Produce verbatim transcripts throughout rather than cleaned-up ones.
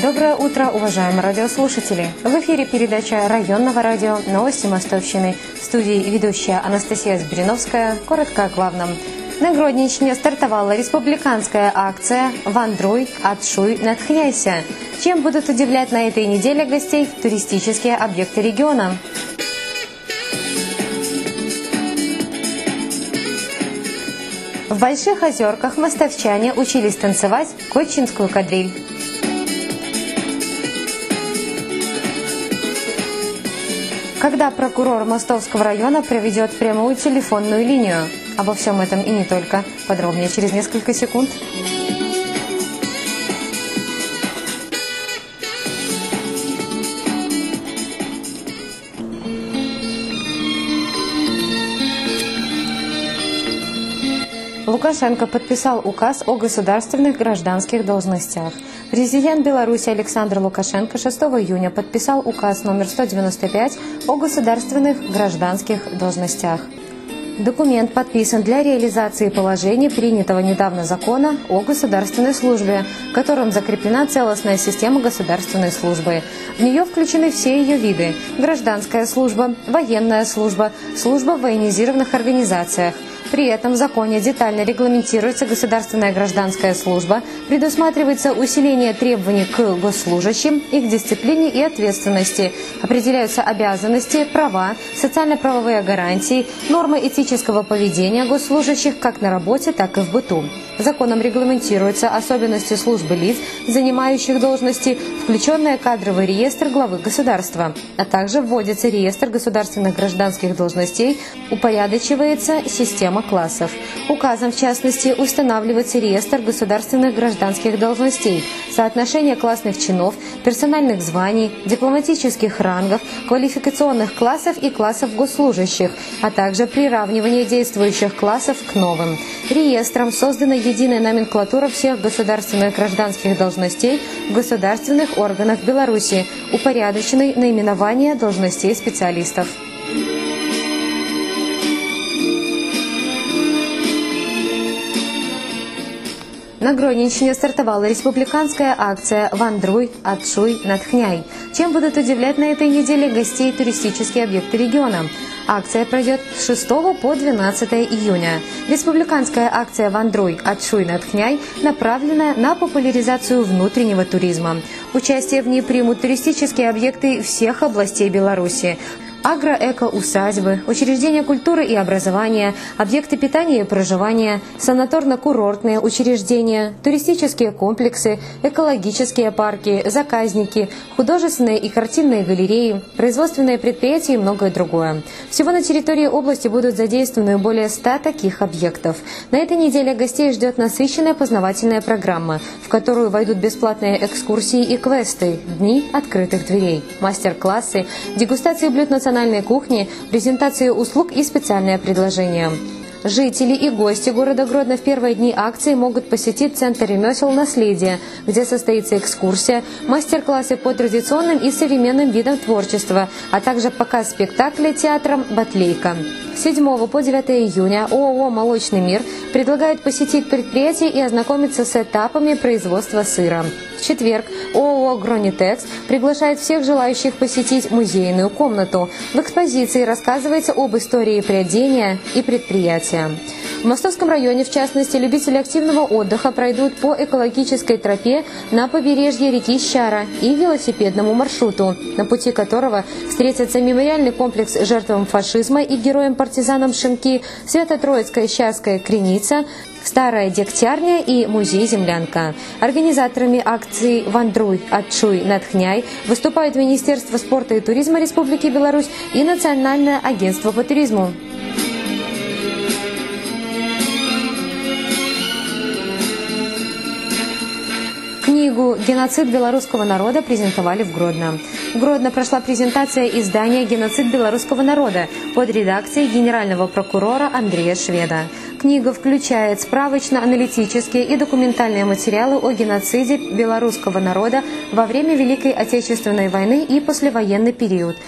Доброе утро, уважаемые радиослушатели! В эфире передача районного радио «Новости Мостовщины». В студии ведущая Анастасия Збириновская. Коротко о главном. На Гродненщине стартовала республиканская акция «Вандруй, отшуй, натхняйся». Чем будут удивлять на этой неделе гостей туристические объекты региона? В Больших Озерках мостовчане учились танцевать кочинскую кадриль. Когда прокурор Мостовского района проведет прямую телефонную линию? Обо всем этом и не только. Подробнее через несколько секунд. Лукашенко подписал указ о государственных гражданских должностях. Президент Беларуси Александр Лукашенко шестого июня подписал указ номер сто девяносто пять о государственных гражданских должностях. Документ подписан для реализации положений принятого недавно закона о государственной службе, которым закреплена целостная система государственной службы. В нее включены все ее виды – гражданская служба, военная служба, служба в военизированных организациях. При этом в законе детально регламентируется государственная гражданская служба, предусматривается усиление требований к госслужащим, их дисциплине и ответственности, определяются обязанности, права, социально-правовые гарантии, нормы этического поведения госслужащих как на работе, так и в быту. Законом регламентируются особенности службы лиц, занимающих должности, включенные кадровый реестр главы государства, а также вводится реестр государственных гражданских должностей, упорядочивается система классов. Указом, в частности, устанавливается реестр государственных гражданских должностей, соотношение классных чинов, персональных званий, дипломатических рангов, квалификационных классов и классов госслужащих, а также приравнивание действующих классов к новым. Реестром создана единая номенклатура всех государственных гражданских должностей в государственных органах Беларуси, упорядоченное наименование должностей специалистов. На Гродненщине стартовала республиканская акция «Вандруй, отшуй, натхняй». Чем будут удивлять на этой неделе гостей туристические объекты региона? Акция пройдет с шестого по двенадцатое июня. Республиканская акция «Вандруй, отшуй, натхняй» направлена на популяризацию внутреннего туризма. Участие в ней примут туристические объекты всех областей Беларуси. Агро-эко-усадьбы, учреждения культуры и образования, объекты питания и проживания, санаторно-курортные учреждения, туристические комплексы, экологические парки, заказники, художественные и картинные галереи, производственные предприятия и многое другое. Всего на территории области будут задействованы более ста таких объектов. На этой неделе гостей ждет насыщенная познавательная программа, в которую войдут бесплатные экскурсии и квесты, дни открытых дверей, мастер-классы, дегустации блюд национальной кухни, презентации услуг и специальные предложения. Жители и гости города Гродно в первые дни акции могут посетить Центр ремесел «Наследие», где состоится экскурсия, мастер-классы по традиционным и современным видам творчества, а также показ спектакля театром «Батлейка». С седьмого по девятое июня ООО «Молочный мир» предлагает посетить предприятие и ознакомиться с этапами производства сыра. В четверг ООО «Гронитекс» приглашает всех желающих посетить музейную комнату. В экспозиции рассказывается об истории прядения и предприятия. В Мостовском районе, в частности, любители активного отдыха пройдут по экологической тропе на побережье реки Щара и велосипедному маршруту, на пути которого встретятся мемориальный комплекс жертвам фашизма и героям-партизанам Шимки, Свято-Троицкая Щарская Креница, Старая Дегтярня и музей-землянка. Организаторами акции «Вандруй, отшуй, натхняй» выступают Министерство спорта и туризма Республики Беларусь и Национальное агентство по туризму. Книгу «Геноцид белорусского народа» презентовали в Гродно. В Гродно прошла презентация издания «Геноцид белорусского народа» под редакцией генерального прокурора Андрея Шведа. Книга включает справочно-аналитические и документальные материалы о геноциде белорусского народа во время Великой Отечественной войны и послевоенный период.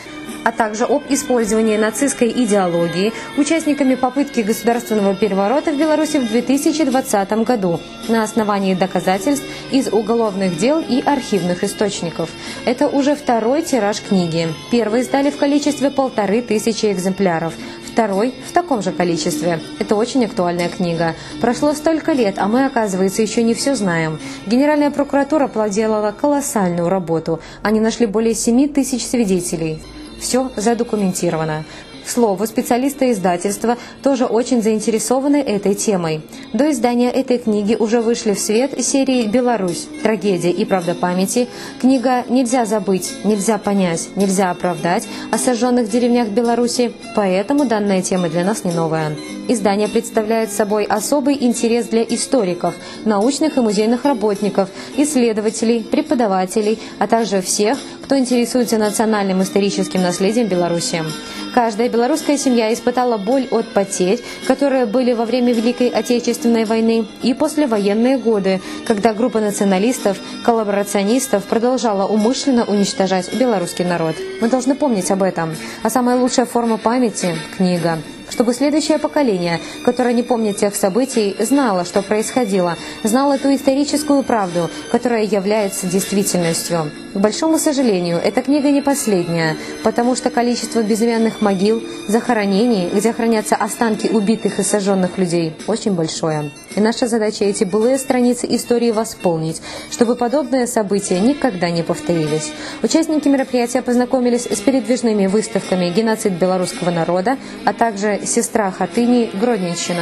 а также об использовании нацистской идеологии участниками попытки государственного переворота в Беларуси в две тысячи двадцатом году на основании доказательств из уголовных дел и архивных источников. Это уже второй тираж книги. Первый издали в количестве полторы тысячи экземпляров. Второй в таком же количестве. Это очень актуальная книга. Прошло столько лет, а мы, оказывается, еще не все знаем. Генеральная прокуратура проделала колоссальную работу. Они нашли более семи тысяч свидетелей. Все задокументировано. К слову, специалисты издательства тоже очень заинтересованы этой темой. До издания этой книги уже вышли в свет серии «Беларусь. Трагедия и правда памяти». Книга «Нельзя забыть, нельзя понять, нельзя оправдать» о сожженных деревнях Беларуси, поэтому данная тема для нас не новая. Издание представляет собой особый интерес для историков, научных и музейных работников, исследователей, преподавателей, а также всех, кто интересуется национальным историческим наследием Беларуси. Каждая белорусская семья испытала боль от потерь, которые были во время Великой Отечественной войны и послевоенные годы, когда группа националистов, коллаборационистов продолжала умышленно уничтожать белорусский народ. Мы должны помнить об этом. А самая лучшая форма памяти – книга. Чтобы следующее поколение, которое не помнит тех событий, знало, что происходило, знало ту историческую правду, которая является действительностью. К большому сожалению, эта книга не последняя, потому что количество безымянных могил, захоронений, где хранятся останки убитых и сожженных людей, очень большое. И наша задача эти былые страницы истории восполнить, чтобы подобные события никогда не повторились. Участники мероприятия познакомились с передвижными выставками «Геноцид белорусского народа», а также «Сестра Хатыни. Гродненщина».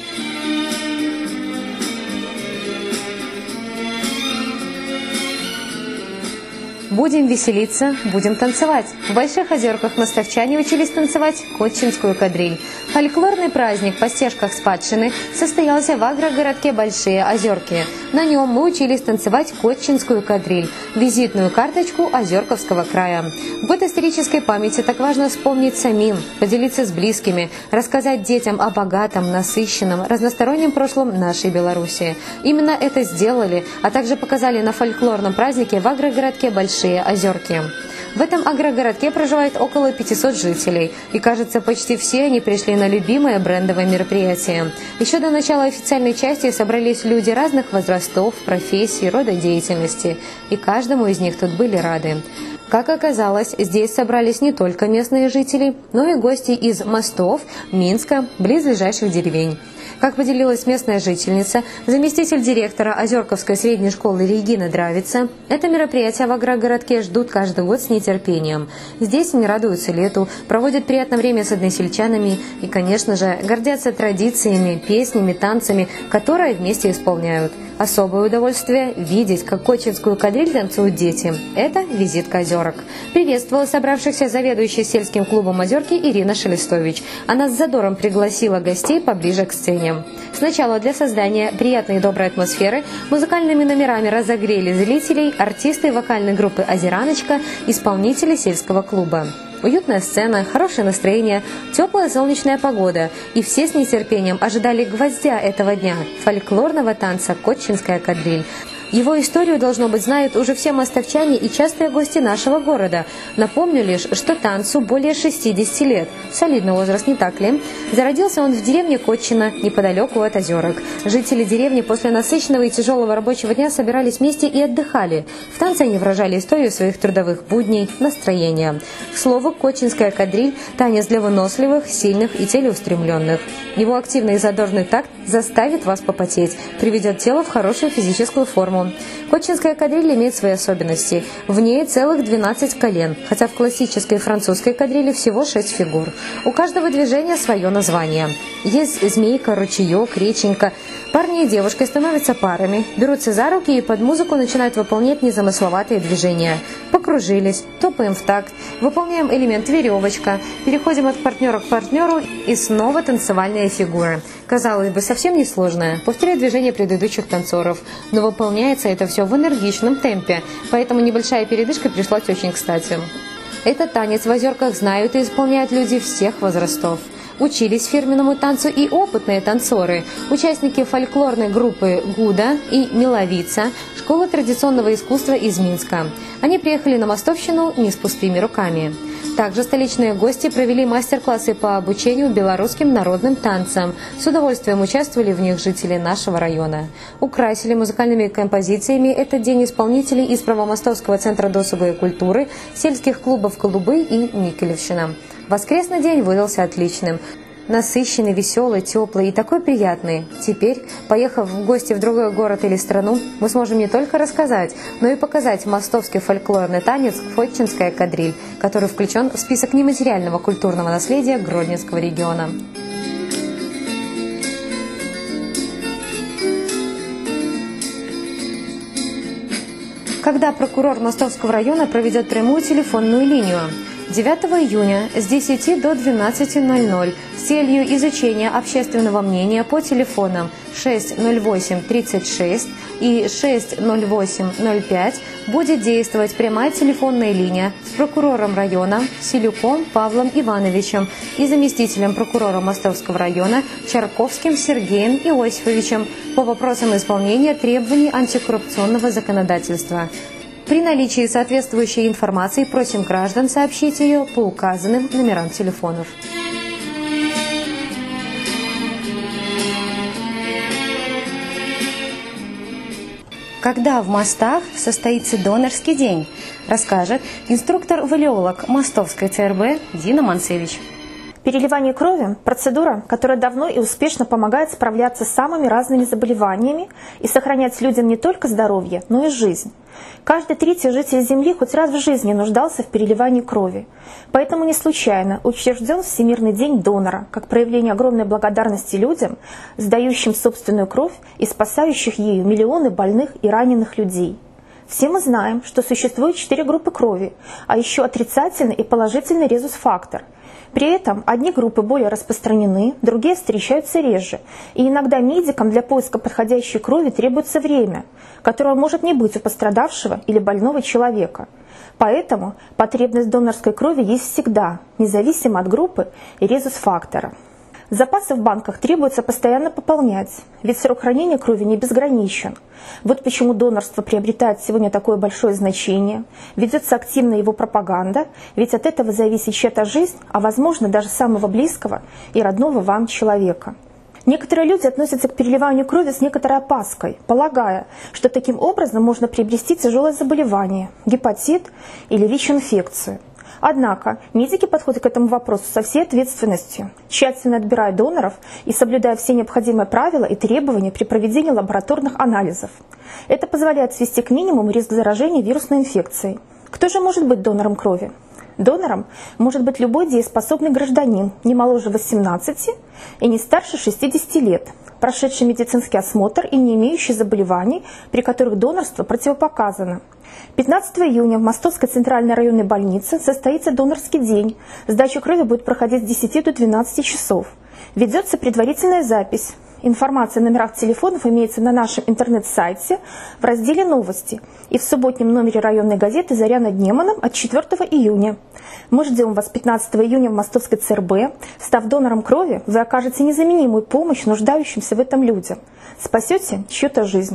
Будем веселиться, будем танцевать. В Больших Озерках москвичане учились танцевать котчинскую кадриль. Фольклорный праздник по стежках Спадщины состоялся в агрогородке Большие Озерки. На нем мы учились танцевать котчинскую кадриль, визитную карточку Озерковского края. В год исторической памяти так важно вспомнить самим, поделиться с близкими, рассказать детям о богатом, насыщенном, разностороннем прошлом нашей Беларуси. Именно это сделали, а также показали на фольклорном празднике в агрогородке Большие Озерки. В этом агрогородке проживает около пятисот жителей, и, кажется, почти все они пришли на любимое брендовое мероприятие. Еще до начала официальной части собрались люди разных возрастов, профессий, рода деятельности, и каждому из них тут были рады. Как оказалось, здесь собрались не только местные жители, но и гости из Мостов, Минска, близлежащих деревень. Как поделилась местная жительница, заместитель директора Озерковской средней школы Регина Дравица, это мероприятие в агрогородке ждут каждый год с нетерпением. Здесь они радуются лету, проводят приятное время с односельчанами и, конечно же, гордятся традициями, песнями, танцами, которые вместе исполняют. Особое удовольствие – видеть, как котчинскую кадриль танцуют дети. Это визитка Озерок. Приветствовала собравшихся заведующая сельским клубом Озерки Ирина Шелестович. Она с задором пригласила гостей поближе к сцене. Сначала для создания приятной и доброй атмосферы музыкальными номерами разогрели зрителей артисты вокальной группы «Озераночка», исполнители сельского клуба. Уютная сцена, хорошее настроение, теплая солнечная погода, и все с нетерпением ожидали гвоздя этого дня – фольклорного танца «Котчинская кадриль». Его историю, должно быть, знают уже все мостовчане и частые гости нашего города. Напомню лишь, что танцу более шестидесяти лет. Солидный возраст, не так ли? Зародился он в деревне Котчино, неподалеку от Озерок. Жители деревни после насыщенного и тяжелого рабочего дня собирались вместе и отдыхали. В танце они выражали историю своих трудовых будней, настроения. К слову, котчинская кадриль – танец для выносливых, сильных и целеустремленных. Его активный и задорный такт заставит вас попотеть, приведет тело в хорошую физическую форму. Котчинская кадриль имеет свои особенности. В ней целых двенадцать колен, хотя в классической французской кадрили всего шесть фигур. У каждого движения свое название. Есть змейка, ручеек, реченька. Парни и девушки становятся парами, берутся за руки и под музыку начинают выполнять незамысловатые движения. Покружились, топаем в такт, выполняем элемент веревочка, переходим от партнера к партнеру и снова танцевальная фигура. Казалось бы, совсем несложная, повторяя движения предыдущих танцоров, но выполняется это все в энергичном темпе, поэтому небольшая передышка пришлась очень кстати. Этот танец в Озерках знают и исполняют люди всех возрастов. Учились фирменному танцу и опытные танцоры, участники фольклорной группы «Гуда» и «Миловица», школы традиционного искусства из Минска. Они приехали на Мостовщину не с пустыми руками. Также столичные гости провели мастер-классы по обучению белорусским народным танцам. С удовольствием участвовали в них жители нашего района. Украсили музыкальными композициями этот день исполнителей из Правомостовского центра досуга и культуры, сельских клубов «Голубы» и «Никелевщина». Воскресный день выдался отличным. Насыщенный, веселый, теплый и такой приятный. Теперь, поехав в гости в другой город или страну, мы сможем не только рассказать, но и показать мостовский фольклорный танец «Фотчинская кадриль», который включен в список нематериального культурного наследия Гродненского региона. Когда прокурор Мостовского района проведет прямую телефонную линию? девятого июня с десяти до двенадцати ноль-ноль с целью изучения общественного мнения по телефонам шесть ноль восемь тридцать шесть и шесть ноль восемь ноль пять будет действовать прямая телефонная линия с прокурором района Селюком Павлом Ивановичем и заместителем прокурора Мостовского района Чарковским Сергеем Иосифовичем по вопросам исполнения требований антикоррупционного законодательства. При наличии соответствующей информации просим граждан сообщить ее по указанным номерам телефонов. Когда в мостах состоится донорский день, расскажет инструктор-валеолог Мостовской ЦРБ Дина Манцевич. Переливание крови – процедура, которая давно и успешно помогает справляться с самыми разными заболеваниями и сохранять людям не только здоровье, но и жизнь. Каждый третий житель Земли хоть раз в жизни нуждался в переливании крови. Поэтому не случайно учрежден Всемирный день донора, как проявление огромной благодарности людям, сдающим собственную кровь и спасающих ею миллионы больных и раненых людей. Все мы знаем, что существует четыре группы крови, а еще отрицательный и положительный резус-фактор. При этом одни группы более распространены, другие встречаются реже, и иногда медикам для поиска подходящей крови требуется время, которого может не быть у пострадавшего или больного человека. Поэтому потребность в донорской крови есть всегда, независимо от группы и резус-фактора. Запасы в банках требуется постоянно пополнять, ведь срок хранения крови не безграничен. Вот почему донорство приобретает сегодня такое большое значение, ведется активная его пропаганда, ведь от этого зависит чья-то жизнь, а возможно даже самого близкого и родного вам человека. Некоторые люди относятся к переливанию крови с некоторой опаской, полагая, что таким образом можно приобрести тяжелое заболевание, гепатит или ВИЧ-инфекцию. Однако медики подходят к этому вопросу со всей ответственностью, тщательно отбирая доноров и соблюдая все необходимые правила и требования при проведении лабораторных анализов. Это позволяет свести к минимуму риск заражения вирусной инфекцией. Кто же может быть донором крови? Донором может быть любой дееспособный гражданин, не моложе восемнадцати и не старше шестидесяти лет, прошедший медицинский осмотр и не имеющий заболеваний, при которых донорство противопоказано. пятнадцатого июня в Мостовской центральной районной больнице состоится донорский день. Сдача крови будет проходить с десяти до двенадцати часов. Ведется предварительная запись. Информация о номерах телефонов имеется на нашем интернет-сайте в разделе «Новости» и в субботнем номере районной газеты «Заря над Неманом» от четвёртого июня. Мы ждем вас пятнадцатого июня в Мостовской ЦРБ. Став донором крови, вы окажете незаменимую помощь нуждающимся в этом людям. Спасете чью-то жизнь.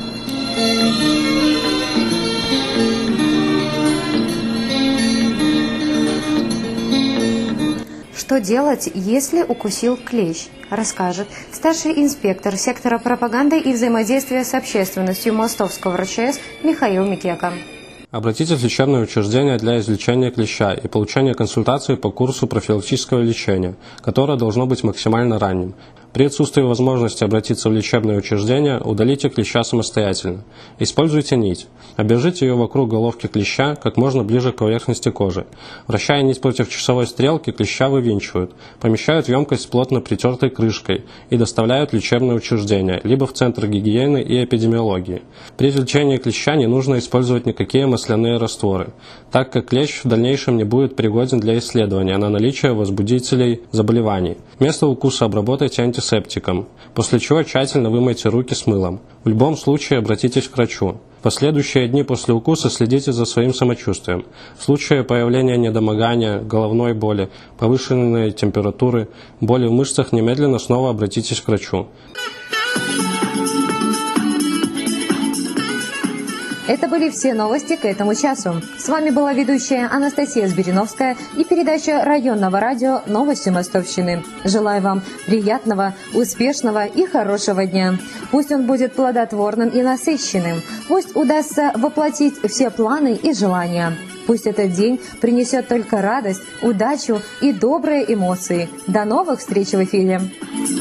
Что делать, если укусил клещ, расскажет старший инспектор сектора пропаганды и взаимодействия с общественностью Мостовского РЧС Михаил Микека. Обратитесь в лечебное учреждение для излечения клеща и получения консультации по курсу профилактического лечения, которое должно быть максимально ранним. При отсутствии возможности обратиться в лечебное учреждение, удалите клеща самостоятельно. Используйте нить. Обвяжите ее вокруг головки клеща как можно ближе к поверхности кожи. Вращая нить против часовой стрелки, клеща вывинчивают, помещают в емкость с плотно притертой крышкой и доставляют в лечебное учреждение, либо в Центр гигиены и эпидемиологии. При извлечении клеща не нужно использовать никакие масляные растворы, так как клещ в дальнейшем не будет пригоден для исследования на наличие возбудителей заболеваний. Место укуса обработайте антисептиком, после чего тщательно вымойте руки с мылом. В любом случае обратитесь к врачу. В последующие дни после укуса следите за своим самочувствием. В случае появления недомогания, головной боли, повышенной температуры, боли в мышцах, немедленно снова обратитесь к врачу. Это были все новости к этому часу. С вами была ведущая Анастасия Збириновская и передача районного радио «Новости Мостовщины». Желаю вам приятного, успешного и хорошего дня. Пусть он будет плодотворным и насыщенным. Пусть удастся воплотить все планы и желания. Пусть этот день принесет только радость, удачу и добрые эмоции. До новых встреч в эфире!